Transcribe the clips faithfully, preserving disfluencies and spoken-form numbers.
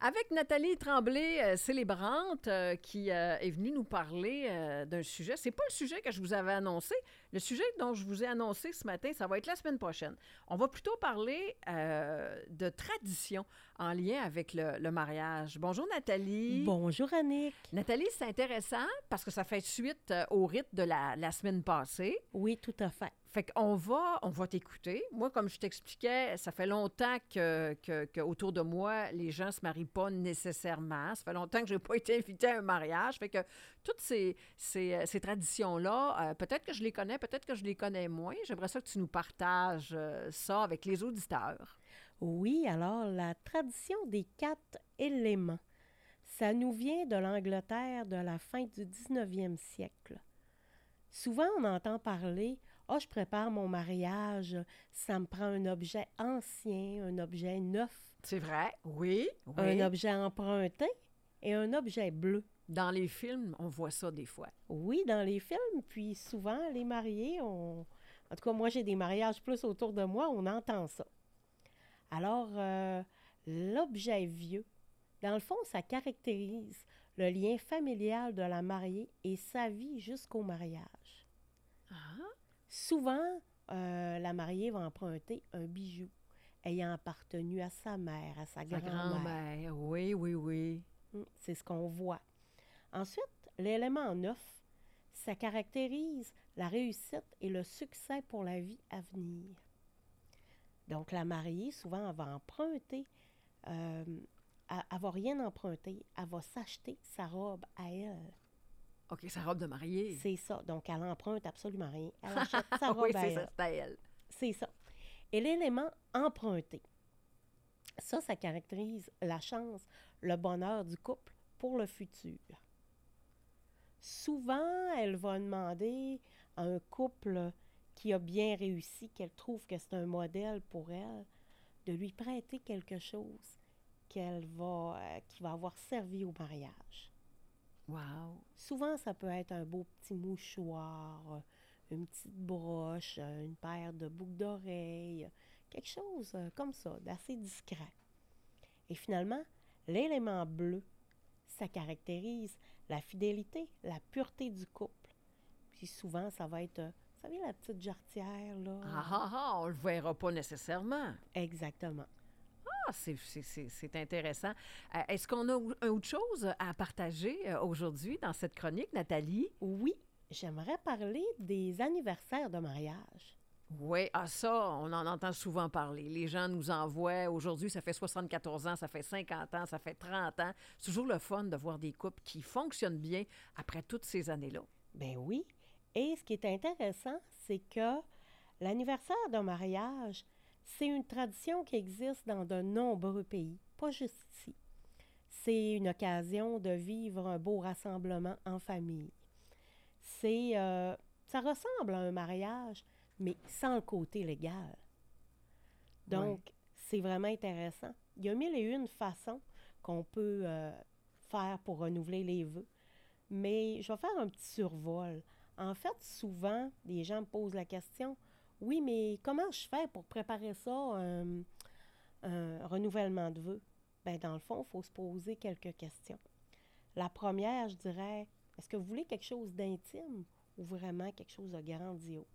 Avec Nathalie Tremblay, euh, célébrante, euh, qui euh, est venue nous parler euh, d'un sujet. C'est pas le sujet que je vous avais annoncé. Le sujet dont je vous ai annoncé ce matin, ça va être la semaine prochaine. On va plutôt parler euh, de tradition en lien avec le, le mariage. Bonjour Nathalie. Bonjour Annick. Nathalie, c'est intéressant parce que ça fait suite euh, au rite de la, la semaine passée. Oui, tout à fait. Fait qu'on va, on va t'écouter. Moi, comme je t'expliquais, ça fait longtemps que, que, que autour de moi, les gens ne se marient pas nécessairement. Ça fait longtemps que je n'ai pas été invitée à un mariage. Fait que toutes ces, ces, ces traditions-là, euh, peut-être que je les connais, peut-être que je les connais moins. J'aimerais ça que tu nous partages euh, ça avec les auditeurs. Oui, alors la tradition des quatre éléments, ça nous vient de l'Angleterre de la fin du dix-neuvième siècle. Souvent, on entend parler « Ah, oh, je prépare mon mariage, ça me prend un objet ancien, un objet neuf. » C'est vrai, oui, oui. Un objet emprunté et un objet bleu. Dans les films, on voit ça des fois. Oui, dans les films, puis souvent, les mariés, on... en tout cas, moi, j'ai des mariages plus autour de moi, on entend ça. Alors, euh, l'objet vieux, dans le fond, ça caractérise le lien familial de la mariée et sa vie jusqu'au mariage. Ah. Souvent, euh, la mariée va emprunter un bijou ayant appartenu à sa mère, à sa, Sa grand-mère. grand-mère, oui, oui, oui. C'est ce qu'on voit. Ensuite, l'élément neuf, ça caractérise la réussite et le succès pour la vie à venir. Donc, la mariée, souvent, elle va emprunter, euh, elle ne va rien emprunter, elle va s'acheter sa robe à elle. OK, sa robe de mariée. C'est ça. Donc, elle emprunte absolument rien. Elle achète sa robe oui, à c'est elle. ça, c'est à elle. C'est ça. Et l'élément emprunté, ça, ça caractérise la chance, le bonheur du couple pour le futur. Souvent, elle va demander à un couple qui a bien réussi, qu'elle trouve que c'est un modèle pour elle, de lui prêter quelque chose qu'elle va, euh, qui va avoir servi au mariage. Wow! Souvent, ça peut être un beau petit mouchoir, une petite broche, une paire de boucles d'oreilles, quelque chose comme ça, d'assez discret. Et finalement, l'élément bleu, ça caractérise la fidélité, la pureté du couple. Puis souvent, ça va être, vous savez, la petite jarretière, là. Ah ah ah, on le verra pas nécessairement. Exactement. Ah, c'est, c'est, c'est, c'est intéressant. Euh, est-ce qu'on a ou- autre chose à partager euh, aujourd'hui dans cette chronique, Nathalie? Oui, j'aimerais parler des anniversaires de mariage. Oui, ah ça, on en entend souvent parler. Les gens nous envoient, aujourd'hui, ça fait soixante-quatorze ans, ça fait cinquante ans, ça fait trente ans. C'est toujours le fun de voir des couples qui fonctionnent bien après toutes ces années-là. Ben oui. Et ce qui est intéressant, c'est que l'anniversaire d'un mariage, c'est une tradition qui existe dans de nombreux pays, pas juste ici. C'est une occasion de vivre un beau rassemblement en famille. C'est, euh, ça ressemble à un mariage, mais sans le côté légal. Donc, Ouais. c'est vraiment intéressant. Il y a mille et une façons qu'on peut euh, faire pour renouveler les vœux, mais je vais faire un petit survol. En fait, souvent, les gens me posent la question, oui, mais comment je fais pour préparer ça, un, un renouvellement de vœux? Bien, dans le fond, il faut se poser quelques questions. La première, je dirais, est-ce que vous voulez quelque chose d'intime ou vraiment quelque chose de grandiose?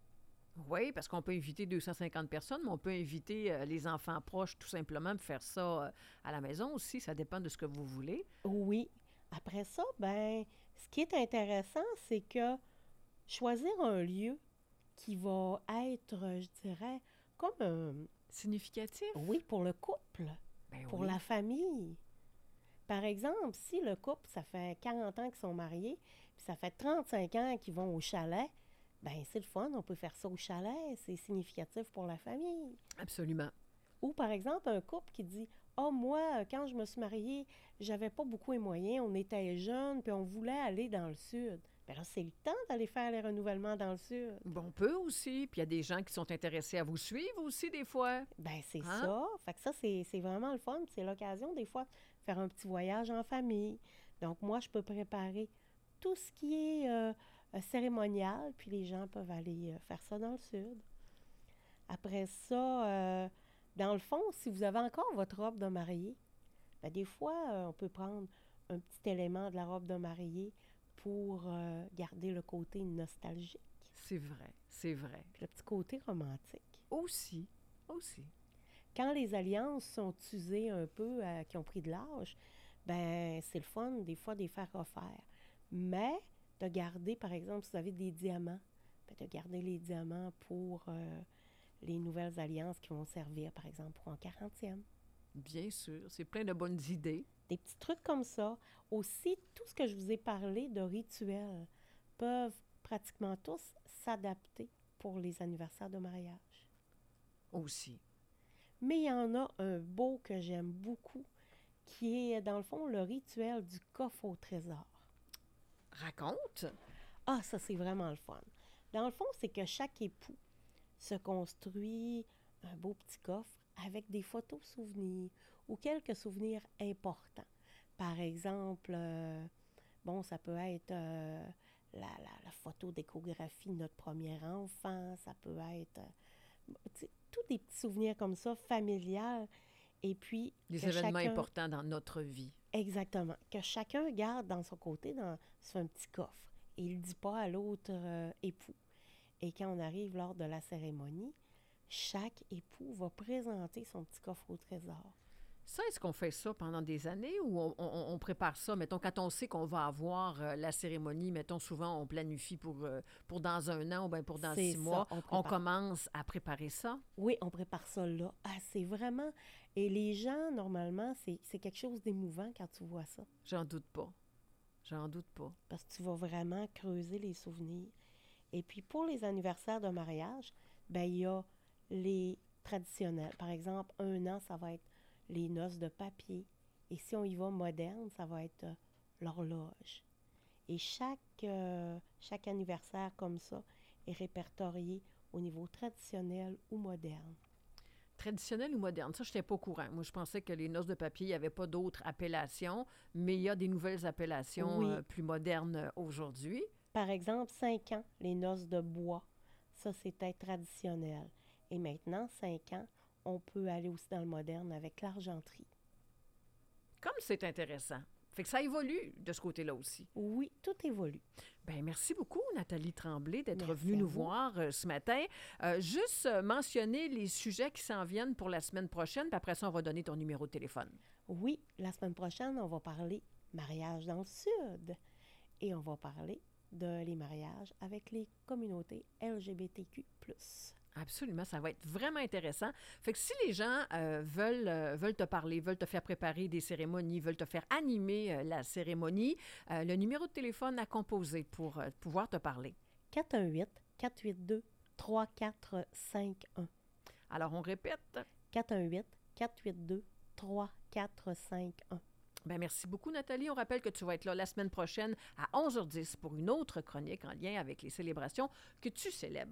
Oui, parce qu'on peut inviter deux cent cinquante personnes, mais on peut inviter euh, les enfants proches tout simplement pour faire ça euh, à la maison aussi. Ça dépend de ce que vous voulez. Oui. Après ça, ben, ce qui est intéressant, c'est que choisir un lieu qui va être, je dirais, comme un... Significatif? Oui, pour le couple, Ben pour oui. la famille. Par exemple, si le couple, ça fait quarante ans qu'ils sont mariés, puis ça fait trente-cinq ans qu'ils vont au chalet, ben c'est le fun, on peut faire ça au chalet, c'est significatif pour la famille. Absolument. Ou par exemple, un couple qui dit « Ah, oh, moi, quand je me suis mariée, j'avais pas beaucoup les moyens, on était jeunes, puis on voulait aller dans le sud. » Bien là, c'est le temps d'aller faire les renouvellements dans le sud. Bon, on peut aussi. Puis il y a des gens qui sont intéressés à vous suivre aussi, des fois. Ben c'est Hein? ça. Fait que ça, c'est, c'est vraiment le fun. Puis c'est l'occasion, des fois, de faire un petit voyage en famille. Donc, moi, je peux préparer tout ce qui est euh, euh, cérémonial, puis les gens peuvent aller euh, faire ça dans le sud. Après ça, euh, dans le fond, si vous avez encore votre robe de mariée, Ben, des fois, euh, on peut prendre un petit élément de la robe de mariée pour euh, garder le côté nostalgique, C'est vrai, c'est vrai. puis le petit côté romantique. Aussi, aussi. Quand les alliances sont usées un peu, euh, qui ont pris de l'âge, ben c'est le fun des fois de les faire refaire. Mais de garder, par exemple, si vous avez des diamants, ben, de garder les diamants pour euh, les nouvelles alliances qui vont servir, par exemple, pour un quarantième. Bien sûr, c'est plein de bonnes idées. Des petits trucs comme ça. Aussi, tout ce que je vous ai parlé de rituels peuvent pratiquement tous s'adapter pour les anniversaires de mariage. Aussi. Mais il y en a un beau que j'aime beaucoup, qui est dans le fond le rituel du coffre au trésor. Raconte. Ah, ça c'est vraiment le fun. Dans le fond, c'est que chaque époux se construit un beau petit coffre avec des photos souvenirs ou quelques souvenirs importants. Par exemple, euh, bon, ça peut être euh, la, la, la photo d'échographie de notre premier enfant, ça peut être euh, tu sais, tous des petits souvenirs comme ça, familiales. Et puis, Les que événements chacun, importants dans notre vie. exactement, que chacun garde dans son côté, dans sur un petit coffre. Et il ne dit pas à l'autre euh, époux. Et quand on arrive lors de la cérémonie, chaque époux va présenter son petit coffre au trésor. Ça, est-ce qu'on fait ça pendant des années ou on, on- on prépare ça? Mettons, quand on sait qu'on va avoir euh, la cérémonie, mettons, souvent, on planifie pour, euh, pour dans un an ou bien pour dans C'est six ça, mois. on On prépare. commence à préparer ça? Oui, on prépare ça là. Ah, c'est vraiment... Et les gens, normalement, c'est, c'est quelque chose d'émouvant quand tu vois ça. J'en doute pas. J'en doute pas. Parce que tu vas vraiment creuser les souvenirs. Et puis, pour les anniversaires de mariage, ben il y a les traditionnels. Par exemple, un an, ça va être les noces de papier. Et si on y va moderne, ça va être euh, l'horloge. Et chaque, euh, chaque anniversaire comme ça est répertorié au niveau traditionnel ou moderne. Traditionnel ou moderne? Ça, je n'étais pas au courant. Moi, je pensais que les noces de papier, il n'y avait pas d'autres appellations, mais il y a des nouvelles appellations Oui. euh, plus modernes euh, aujourd'hui. Par exemple, cinq ans, les noces de bois. Ça, c'était traditionnel. Et maintenant, cinq ans, on peut aller aussi dans le moderne avec l'argenterie. Comme c'est intéressant. Fait que ça évolue de ce côté-là aussi. Oui, tout évolue. Bien, merci beaucoup, Nathalie Tremblay, d'être Merci venue à nous vous. voir euh, ce matin. Euh, juste euh, mentionner les sujets qui s'en viennent pour la semaine prochaine, puis après ça, on va donner ton numéro de téléphone. Oui, la semaine prochaine, on va parler mariage dans le Sud. Et on va parler de les mariages avec les communautés L G B T Q plus. Absolument, ça va être vraiment intéressant. Fait que si les gens euh, veulent, euh, veulent te parler, veulent te faire préparer des cérémonies, veulent te faire animer euh, la cérémonie, euh, le numéro de téléphone à composer pour euh, pouvoir te parler. quatre un huit, quatre huit deux, trois quatre cinq un. Alors, on répète. quatre un huit, quatre huit deux, trois quatre cinq un. Ben merci beaucoup, Nathalie. On rappelle que tu vas être là la semaine prochaine à onze heures dix pour une autre chronique en lien avec les célébrations que tu célèbres.